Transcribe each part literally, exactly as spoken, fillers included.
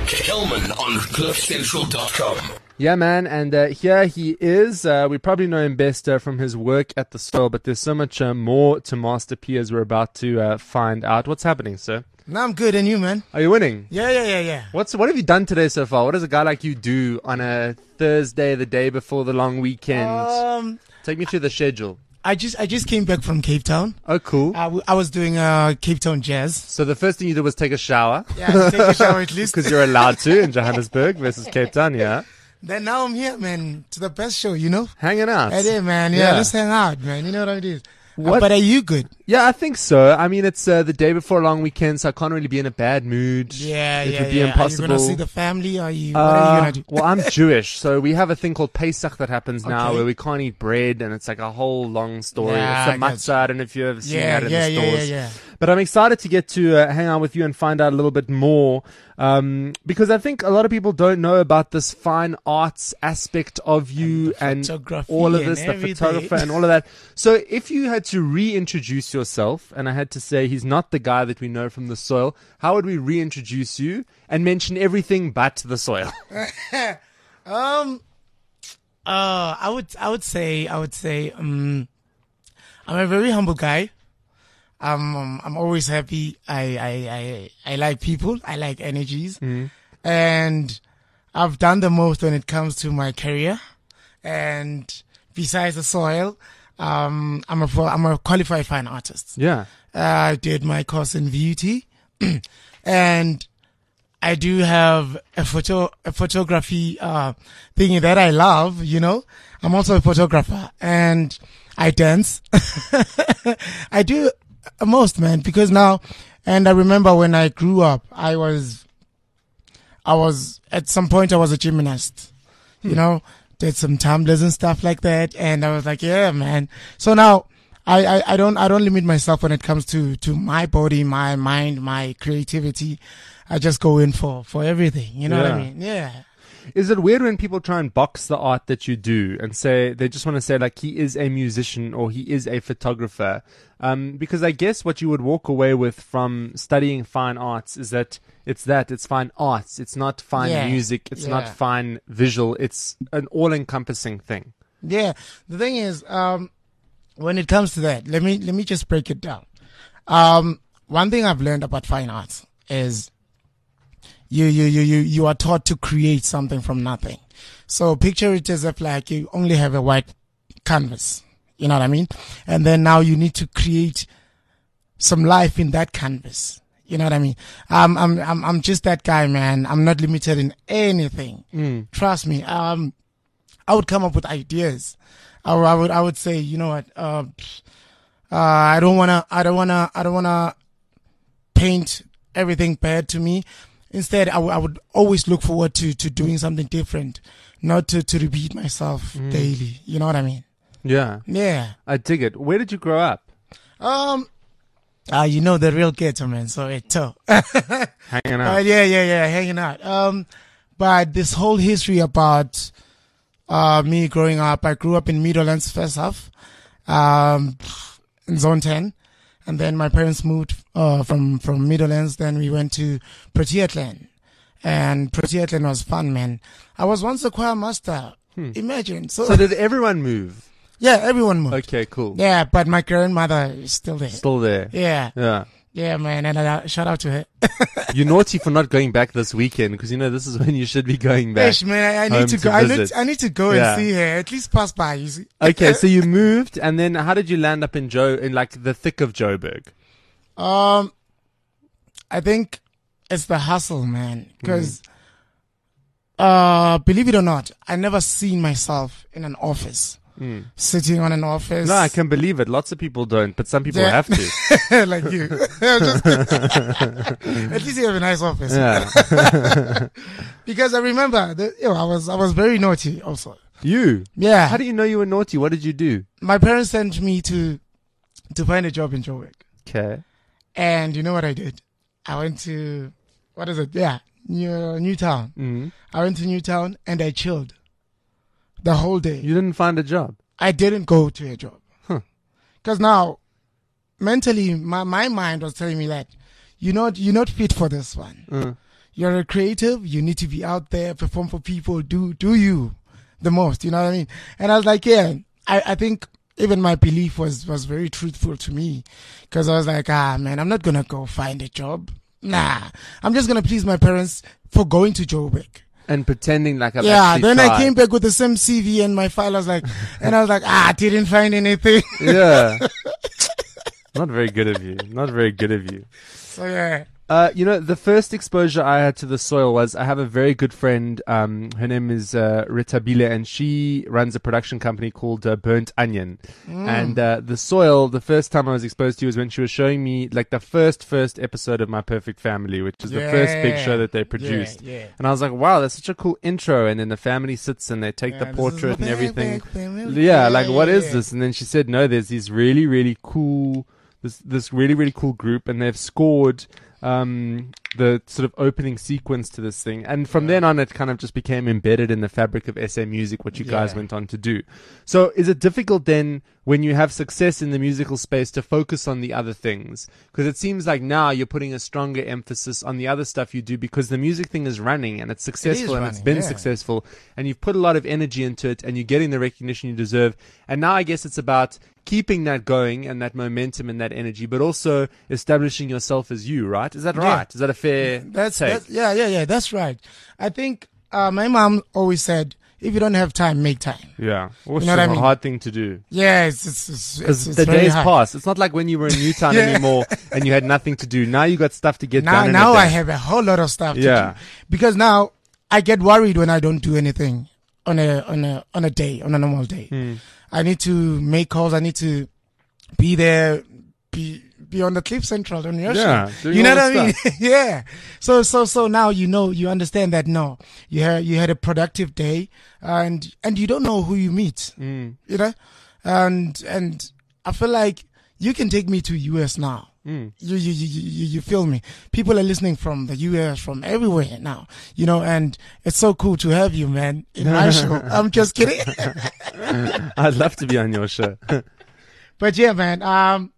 Kelman on cliff central dot com. Yeah, man, and uh, here he is. Uh, we probably know him best uh, from his work at the Soil, but there's so much uh, more to Master P as we're about to uh, find out. What's happening, sir? No, I'm good, and you, man? Are you winning? Yeah, yeah, yeah, yeah. What's What have you done today so far? What does a guy like you do on a Thursday, the day before the long weekend? Um, Take me through the schedule. I just I just came back from Cape Town. Oh, cool. I, w- I was doing uh, Cape Town jazz. So the first thing you did was take a shower. Yeah, take a shower at least. Because you're allowed to in Johannesburg versus Cape Town, yeah. Then now I'm here, man, to the best show, you know? Hanging out. Hey, there, man. Yeah, Yeah. let's hang out, man. You know what it is. What- Uh, but are you good? Yeah, I think so. I mean, it's uh, the day before a long weekend, so I can't really be in a bad mood. Yeah, it yeah, would be yeah. impossible. Are you going to see the family? Are you, what Uh, are you going to do? well, I'm Jewish, so we have a thing called Pesach that happens now Okay. where we can't eat bread, and it's like a whole long story. Yeah, it's a I guess. matzah. I don't know if you've ever seen Yeah, that in yeah, the yeah, stores. yeah, yeah. But I'm excited to get to uh, hang out with you and find out a little bit more, um, because I think a lot of people don't know about this fine arts aspect of you and, photography all of and this, the everything. photographer and all of that. So if you had to reintroduce yourself, and I had to say he's not the guy that we know from the Soil, how would we reintroduce you and mention everything but the Soil? Um, uh, I would, I would say, I would say, um, I'm a very humble guy. I'm, um, I'm always happy. I, I, I, I like people. I like energies, and I've done the most when it comes to my career. And besides the Soil, um, I'm a, I'm a qualified fine artist. Yeah. Uh, I did my course in V U T, and I do have a photo, a photography, uh, thing that I love, you know. I'm also a photographer, and I dance. I do most, man, because now, and I remember when I grew up, I was, I was, at some point I was a gymnast, you know, did some tumblers and stuff like that, and I was like, yeah, man. So now, I, I, I don't, I don't limit myself when it comes to, to my body, my mind, my creativity. I just go in for, for everything. You know what I Yeah. mean? Yeah. Is it weird when people try and box the art that you do and say they just want to say like he is a musician or he is a photographer? Um, because I guess what you would walk away with from studying fine arts is that it's that it's fine arts. It's not fine Yeah. music. It's not Yeah. fine visual. It's an all-encompassing thing. Yeah. The thing is, um, when it comes to that, let me, let me just break it down. Um, one thing I've learned about fine arts is you, you, you, you, you are taught to create something from nothing. So picture it as if like you only have a white canvas. You know what I mean? And then now you need to create some life in that canvas. You know what I mean? Um, I'm, I'm, I'm just that guy, man. I'm not limited in anything. Trust me. Um, I would come up with ideas. I, would- I would, I would say, you know what? Uh, uh, I don't wanna, I don't wanna, I don't wanna paint everything bad to me. Instead, I, w- I would always look forward to, to doing something different, not to, to repeat myself daily. You know what I mean? Yeah, Yeah. I dig it. Where did you grow up? Um, uh, you know, the real ghetto, man. So it's tough. Hanging out. Uh, yeah, yeah, yeah, hanging out. Um, but this whole history about uh me growing up, I grew up in Meadowlands first half, um, in Zone ten, and then my parents moved uh from from Meadowlands. Then we went to Proteatland, and Proteatland was fun, man. I was once a choir master. Imagine. So, So did everyone move? yeah, everyone moved. Okay, cool. Yeah, but my grandmother is still there. Still there. Yeah, Yeah. yeah, man, and uh, shout out to her. You're naughty for not going back this weekend because you know this is when you should be going back. Ish, man, I, I home need to to go. I need, visit. I need to go Yeah. and see her. At least pass by. You see. Okay, so you moved, and then how did you land up in Joe in like the thick of Joburg? Um, I think it's the hustle, man. Because, uh, believe it or not, I never seen myself in an office, sitting on an office. No, I can believe it. Lots of people don't, but some people Yeah. have to. like you. Just- At least you have a nice office. Yeah, Because I remember, that, you know, I was I was very naughty also. you. Yeah. How do you know you were naughty? What did you do? My parents sent me to to find a job in Joburg. Okay. And you know what I did? I went to, what is it? Yeah, New, Newtown. Mm. I went to Newtown and I chilled the whole day. You didn't find a job. I didn't go to a job. Huh. Because now, mentally, my, my mind was telling me that you're not, you're not fit for this one. Uh. You're a creative. You need to be out there, perform for people, do, do you the most, you know what I mean? And I was like, yeah, I, I think even my belief was, was very truthful to me, because I was like, ah, man, I'm not going to go find a job. Nah, I'm just going to please my parents for going to Joburg. And pretending like I've yeah, actually then tried. I came back with the same C V and my file. I was like, and I was like, ah, I didn't find anything. Yeah. Not very good of you. Not very good of you. So yeah. Uh, you know, the first exposure I had to the soil was I have a very good friend. Um, her name is uh, Rita Bile, and she runs a production company called uh, Burnt Onion. Mm. And uh, the soil, the first time I was exposed to was when she was showing me like the first first episode of My Perfect Family, which is yeah. the first big show that they produced. Yeah, yeah. And I was like, wow, that's such a cool intro. And then the family sits and they take Yeah, the this portrait is and my everything. perfect family. Yeah, Yeah, like what yeah, is yeah. this? And then she said, no, there's these really really cool this this really really cool group, and they've scored um the sort of opening sequence to this thing, and from Yeah. then on it kind of just became embedded in the fabric of S A Music, what you guys Yeah. went on to do. So is it difficult then when you have success in the musical space to focus on the other things? Because it seems like now you're putting a stronger emphasis on the other stuff you do, because the music thing is running and it's successful and it's running, been yeah. successful, and you've put a lot of energy into it and you're getting the recognition you deserve. And now I guess it's about keeping that going and that momentum and that energy, but also establishing yourself as you, right? Is that Yeah. right? Is that a fair That's, take? that's yeah, yeah, yeah. That's right. I think uh, my mom always said, if you don't have time, make time. Yeah. Which know is what I a mean? hard thing to do. Yeah, it's it's it's, Because it's, the it's very days hard. pass. It's not like when you were in Newtown Yeah. anymore and you had nothing to do. Now you got stuff to get Now, done. in a now I day. have a whole lot of stuff to Yeah. do, because now I get worried when I don't do anything on a on a on a day on a normal day. Hmm. I need to make calls. I need to be there, be be on the Cliff Central on your Yeah, show. doing You know all what I the mean? Yeah. So so so now you know, you understand that no, you had you had a productive day, and and you don't know who you meet. Mm. You know, and and I feel like you can take me to U S now. Mm. You, you, you, you, you feel me? People are listening from the U S, from everywhere now, you know, and it's so cool to have you, man, in my show. I'm just kidding. I'd love to be on your show. But yeah, man, um,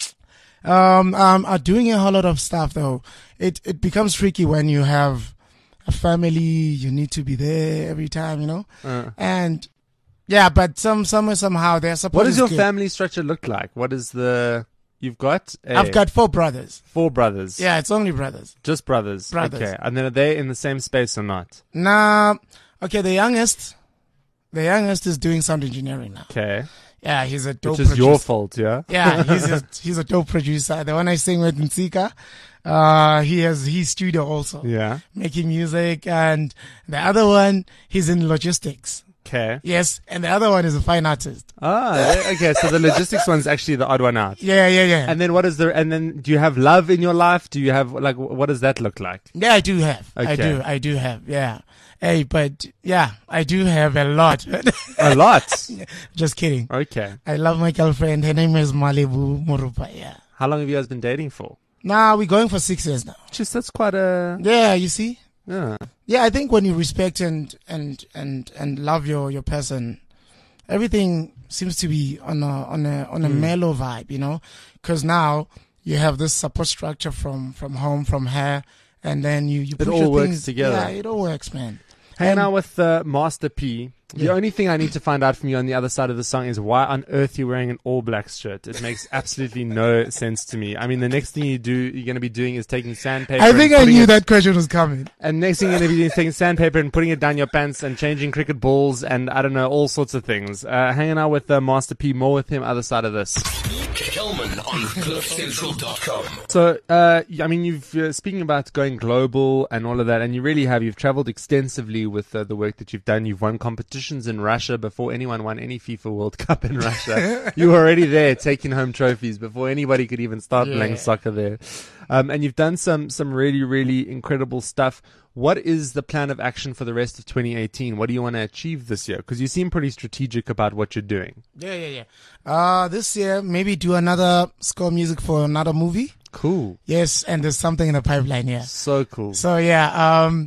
um, um, uh, doing a whole lot of stuff though. It, it becomes tricky when you have a family, you need to be there every time, you know, Uh. and yeah, but some, some, somehow their support What does is your good. family structure look like? What is the... You've got... A, I've got four brothers. four brothers. Yeah, it's only brothers. Just brothers. Brothers. Okay. And then are they in the same space or not? Nah, okay, the youngest, the youngest is doing sound engineering now. Okay. Yeah, he's a dope Which is producer. your fault, yeah? Yeah, he's a, he's a dope producer. The one I sing with in Sika, uh, he has his studio also, Yeah. making music. And the other one, he's in logistics. Okay. Yes, and the other one is a fine artist. Ah, okay. So the logistics one's actually the odd one out. Yeah, yeah, yeah. And then what is the, and then do you have love in your life? Do you have, like, what does that look like? yeah, I do have. I Okay. do. I do have. Yeah. Hey, but yeah, I do have a lot. A lot. Just kidding. Okay. I love my girlfriend. Her name is Malibu Morupa. Yeah. How long have you guys been dating for? Now we're going for six years now. Just, that's quite a, Yeah, you see. yeah. Yeah, I think when you respect and and and and love your your person, everything seems to be on a on a on a Mm. mellow vibe, you know. Because now you have this support structure from from home, from her, and then you you It push all your works things- together. Yeah, it all works, man. Hanging And- out with uh, Master P. The Yeah. only thing I need to find out from you on the other side of the song is why on earth you're wearing an All Blacks shirt. It makes absolutely no sense to me. I mean, the next thing you do, you're going to be doing is taking sandpaper. I think and I putting knew it, that question was coming. And next thing you're going to be doing is taking sandpaper and putting it down your pants and changing cricket balls and I don't know, all sorts of things. Uh, hanging out with uh, Master P. More with him other side of this. Kelman on cliff central dot com. So, uh, I mean, you've uh, speaking about going global and all of that, and you really have. You've traveled extensively with uh, the work that you've done. You've won competitions in Russia before anyone won any FIFA World Cup in Russia. You were already there taking home trophies before anybody could even start Yeah. playing soccer there. Um, and you've done some some really really incredible stuff. What is the plan of action for the rest of twenty eighteen? What do you want to achieve this year? Because you seem pretty strategic about what you're doing. Yeah, yeah, yeah. Uh, this year maybe do another score music for another movie. Cool. Yes, and there's something in the pipeline here. So cool. So yeah, um,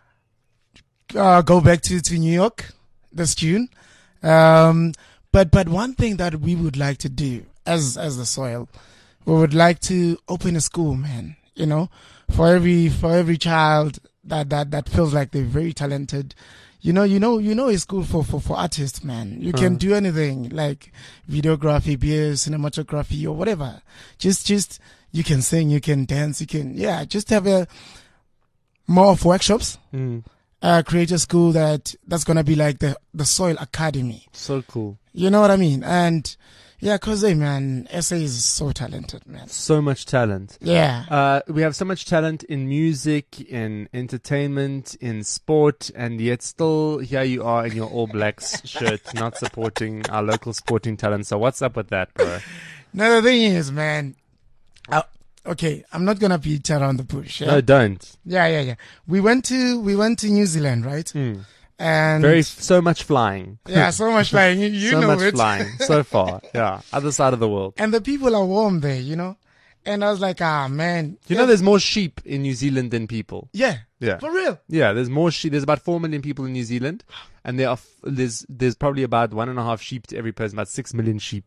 uh, go back to, to New York this June. Um, but, but one thing that we would like to do as, as the soil, we would like to open a school, man, you know, for every, for every child that that that feels like they're very talented. You know, you know, you know, it's cool for, for, for artists, man. You can Uh. do anything like videography, be it cinematography or whatever. Just, just, you can sing, you can dance, you can, yeah, just have a more of workshops, Mm. uh, create a school that, that's going to be like the, the Soil Academy. So cool. You know what I mean? And yeah, cause hey, man, S A is so talented, man. So much talent. Yeah. Uh, we have so much talent in music, in entertainment, in sport, and yet still here you are in your All Blacks shirt, not supporting our local sporting talent. So what's up with that, bro? Now the thing is, man, uh, okay, I'm not gonna beat around the bush. Yeah? No, don't. yeah, yeah, yeah. We went to we went to New Zealand, right? Mm. And Very so much flying. yeah, so much flying. You, you so know much it. flying so far. Yeah, other side of the world. And the people are warm there, you know. And I was like, ah, man. You know, there's more sheep in New Zealand than people. yeah, Yeah. for real. Yeah, there's more sheep. There's about four million people in New Zealand, and there are f- there's there's probably about one and a half sheep to every person. About six million sheep.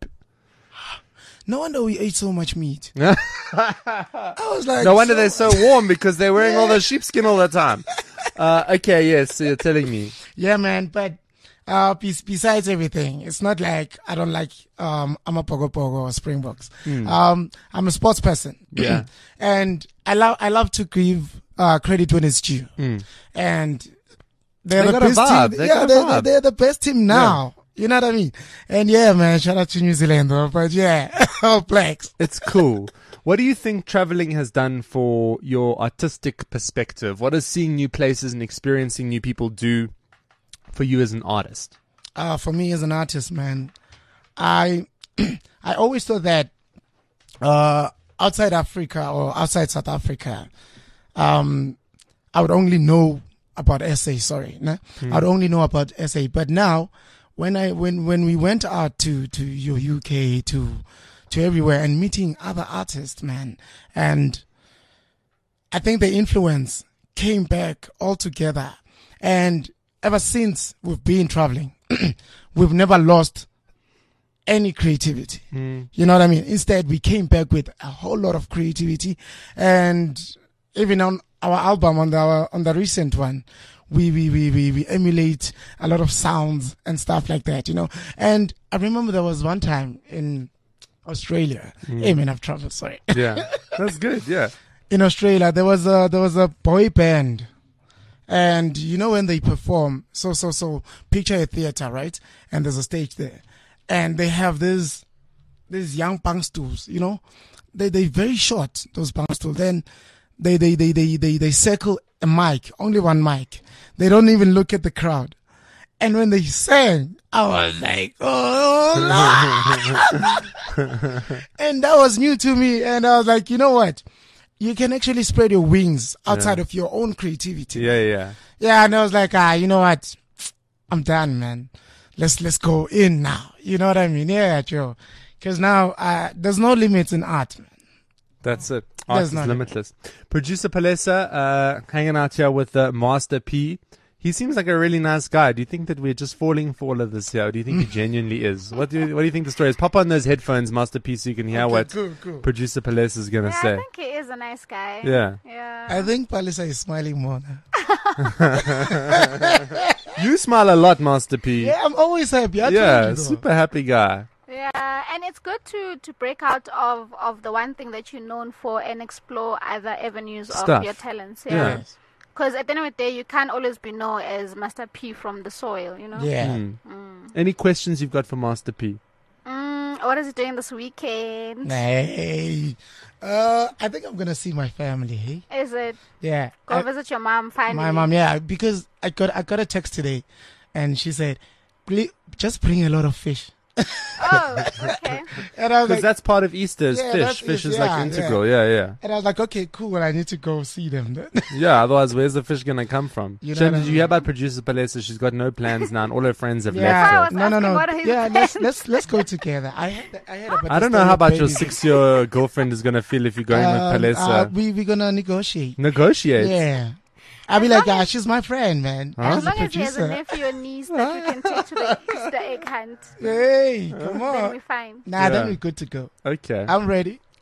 No wonder we ate so much meat. I was like, No wonder so they're so warm because they're wearing all the sheepskin all the time. Uh, okay, yes, so you're telling me. Yeah, man. But uh, bes- besides everything, it's not like I don't like um, I'm a Pogo Pogo or Springboks. Um, I'm a sports person. Yeah. And I love I love to give uh, credit when it's due. And they're They the got a best vibe. team. They yeah, got a they're, vibe. they're the best team now. You know what I mean? And yeah, man, shout out to New Zealand though. But yeah, All Blacks. It's cool. What do you think traveling has done for your artistic perspective? What does seeing new places and experiencing new people do for you as an artist? Uh, for me as an artist, man, I I always thought that uh, outside Africa or outside South Africa, um, I would only know about S A. Sorry, nah? I would only know about S A. But now, when I when when we went out to to your U K to to everywhere and meeting other artists, man, and I think the influence came back all together. And ever since we've been traveling, we've never lost any creativity. You know what I mean? Instead, we came back with a whole lot of creativity. And even on our album, on the, our, on the recent one, we, we, we, we, we emulate a lot of sounds and stuff like that, you know. And I remember there was one time in Australia. Hey man, I've traveled, sorry. Yeah, that's good. Yeah. In Australia, there was a there was a boy band, and you know when they perform, so so so picture a theater, right? And there's a stage there, and they have this these young punk stools, you know, they they very short, those punk stools. Then they they they they they they circle a mic, only one mic. They don't even look at the crowd. And when they sang, I was like, oh, Lord. And that was new to me. And I was like, you know what? You can actually spread your wings outside Yeah. of your own creativity. Yeah, yeah. Yeah. And I was like, ah, you know what? I'm done, man. Let's, let's go in now. You know what I mean? Yeah, Joe. Cause now, uh, there's no limits in art, man. That's it. Art There's is none. limitless. Producer Palesa, uh, hanging out here with uh, Master P. He seems like a really nice guy. Do you think that we're just falling for all of this here? Or do you think he genuinely is? What do you, what do you think the story is? Pop on those headphones, Master P, so you can hear Okay, what cool, cool. Producer Palesa is going to Yeah, I say. think he is a nice guy. Yeah. Yeah. I think Palisa is smiling more now. You smile a lot, Master P. Yeah, I'm always happy. I Yeah, told you though. super happy guy. Yeah, and it's good to, to break out of, of the one thing that you're known for and explore other avenues Stuff. of your talents. Yeah. Yeah. Because at the end of the day, you can't always be known as Master P from the soil, you know? Yeah. Mm. Any questions you've got for Master P? Mm, what is he doing this weekend? Hey, uh, I think I'm gonna see my family. Hey, Is it yeah, go I- visit your mom finally? my mom. Yeah, because I got I got a text today, and she said, "Please, just bring a lot of fish." Oh, okay. And I was Because like, that's part of Easter is Yeah, fish. that's Fish it, is yeah, like integral. Yeah, yeah. and I was like, okay, cool. I need to go see them. Then. Yeah, otherwise where's the fish going to come from? You know Shem, what I did you mean? hear about producer Palesa? She's got no plans now and all her friends have I yeah, was left her. no, no, asking no. what are his Yeah, let's plans. let's let's go together. I had I had about I don't this know how about your baby. six-year girlfriend is going to feel if you're going Um, with uh, Palesa. we we gonna negotiate. Negotiate. Yeah, I'll be As like, long ah, as- she's my friend, man. Huh? As She's a long as he has a producer. nephew or niece that we can take to the Easter egg hunt, Hey, come then on. we're fine. Nah, then Yeah. we're good to go. Okay. I'm ready.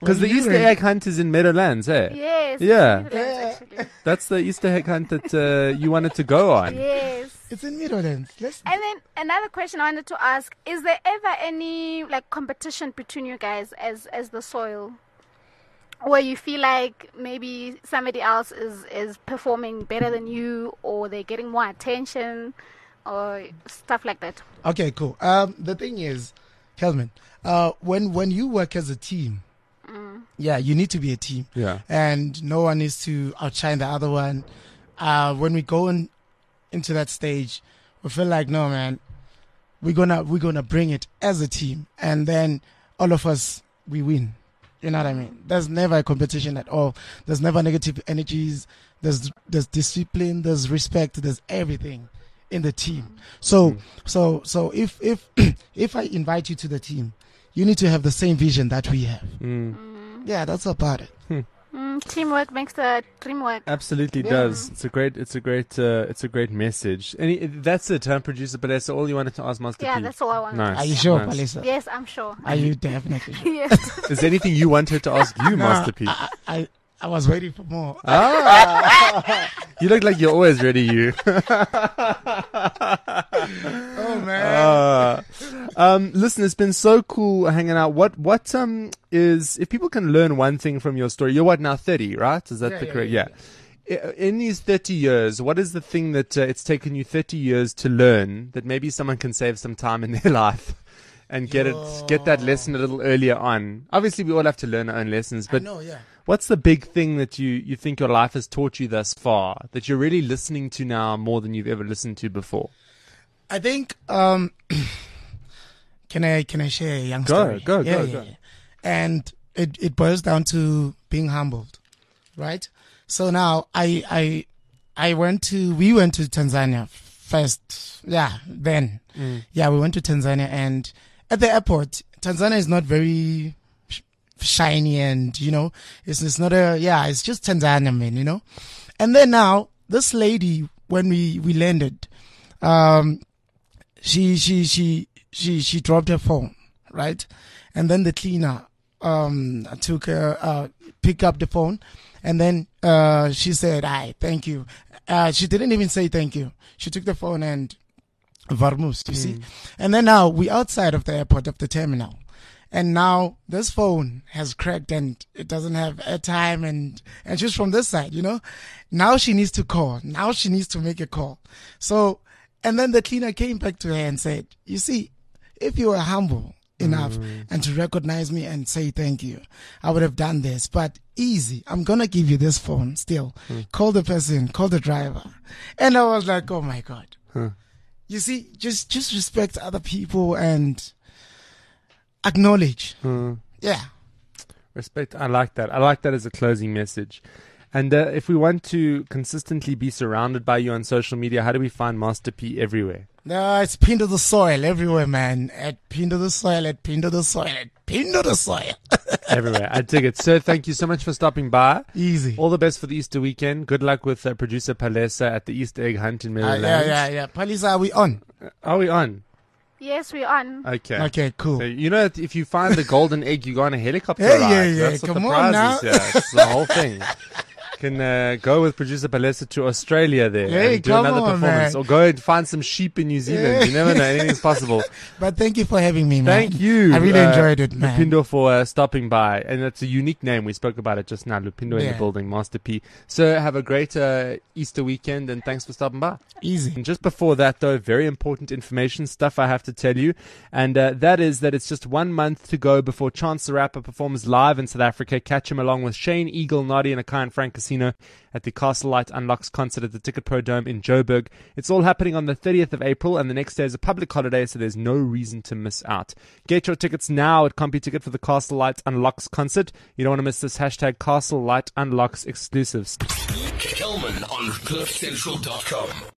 Because the you Easter ready? egg hunt is in Meadowlands, eh? Yes. Yeah. Netherlands, actually. That's the Easter egg hunt that uh, you wanted to go on. Yes. It's in Meadowlands. Let's. And then another question I wanted to ask: is there ever any like competition between you guys as as the soil, where you feel like maybe somebody else is is performing better than you, or they're getting more attention, or stuff like that? Okay, cool. Um, the thing is, Kelvin, uh, when when you work as a team, yeah, you need to be a team. Yeah. And no one needs to outshine the other one. Uh, when we go in, into that stage, we feel like, no, man, we're gonna we're gonna bring it as a team, and then all of us we win. You know what I mean? There's never a competition at all. There's never negative energies. There's there's discipline. There's respect. There's everything in the team. So so so if if if I invite you to the team, you need to have the same vision that we have. Yeah, that's about it. Mm, teamwork makes the dream work. Absolutely Yeah. does. It's a great, it's a great, uh, it's a great message. Any, that's it, huh, producer? But that's all you wanted to ask Master Yeah, P. that's all I want. Nice. Are you sure, nice. Palisa? Yes, I'm sure. Are you definitely sure? Yes. Is there anything you wanted to ask you, Master P? I, I I was waiting for more. Ah, you look like you're always ready. You. Oh man. Uh, um, listen, it's been so cool hanging out. What, what, um, is, if people can learn one thing from your story, you're what now, thirty, right? Is that Yeah, the yeah, correct? yeah, Yeah. I- In these thirty years, what is the thing that uh, it's taken you thirty years to learn that maybe someone can save some time in their life and get it, get that lesson a little earlier on? Obviously, we all have to learn our own lessons, but no, yeah. what's the big thing that you, you think your life has taught you thus far that you're really listening to now more than you've ever listened to before? I think um can I can I share a young Go, story? go, yeah, go, yeah, go. yeah. And it, it boils down to being humbled. Right? So now I I I went to we went to Tanzania first. Yeah, then. Yeah, we went to Tanzania, and at the airport, Tanzania is not very sh- shiny, and you know, it's it's not a yeah, it's just Tanzania, man, you know. And then now this lady, when we we landed, um she she she she she dropped her phone, right? And then the cleaner um took her uh picked up the phone, and then uh she said, "Hi, thank you." Uh she didn't even say thank you. She took the phone and Varmus, you see. And then now we outside of the airport, of the terminal. And now this phone has cracked and it doesn't have airtime, and, and she's from this side, you know. Now she needs to call. Now she needs to make a call. So, and then the cleaner came back to her and said, "You see, if you were humble enough and to recognize me and say thank you, I would have done this. But easy, I'm going to give you this phone still. Call the person, call the driver." And I was like, oh my God. You see, just, just respect other people and acknowledge. Yeah. Respect. I like that. I like that as a closing message. And uh, if we want to consistently be surrounded by you on social media, how do we find Master P everywhere? No, it's Pin to the Soil everywhere, man. At Pin to the Soil, at Pin to the Soil, at Pin to the Soil. Everywhere. I dig it. Sir, thank you so much for stopping by. Easy. All the best for the Easter weekend. Good luck with uh, producer Palesa at the Easter egg hunt in Uh, Maryland. yeah, yeah, yeah. Palisa, are we on? Are we on? Yes, we're on. Okay. Okay, cool. So, you know, if you find the golden egg, you go on a helicopter Yeah, ride. yeah, yeah. That's what Come the on prize now. is here. It's the whole thing. Can uh, go with producer Palesa to Australia there Hey, and do come another on, performance, man. or go and find some sheep in New Zealand. You never know, anything's possible. But thank you for having me, man. Thank you. I really uh, enjoyed it, man. Lupindo, for uh, stopping by. And it's a unique name. We spoke about it just now. Lupindo in the Yeah. building, Master P. So have a great uh, Easter weekend, and thanks for stopping by. Easy. And just before that, though, very important information, stuff I have to tell you. And uh, that is that it's just one month to go before Chance the Rapper performs live in South Africa. Catch him along with Shane, Eagle, Noddy, and Akai and Frank Casino at the Castle Light Unlocks concert at the Ticket Pro Dome in Joburg. It's all happening on the thirtieth of April, and the next day is a public holiday, so there's no reason to miss out. Get your tickets now at CompuTicket for the Castle Light Unlocks concert. You don't want to miss this hashtag Castle Light Unlocks exclusives. Kelman on cliff central dot com.